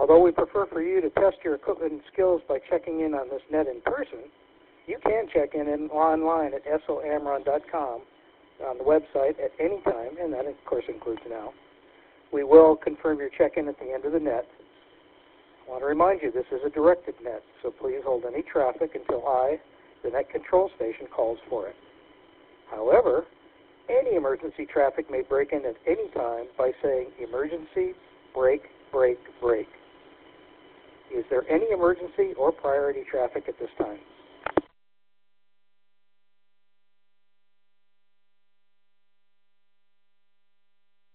Although we prefer for you to test your equipment and skills by checking in on this net in person, you can check in online at somron.com on the website at any time, and that, of course, includes now. We will confirm your check-in at the end of the net. I want to remind you this is a directed net, so please hold any traffic until the net control station, calls for it. However, any emergency traffic may break in at any time by saying, "Emergency, break, break, break." Is there any emergency or priority traffic at this time?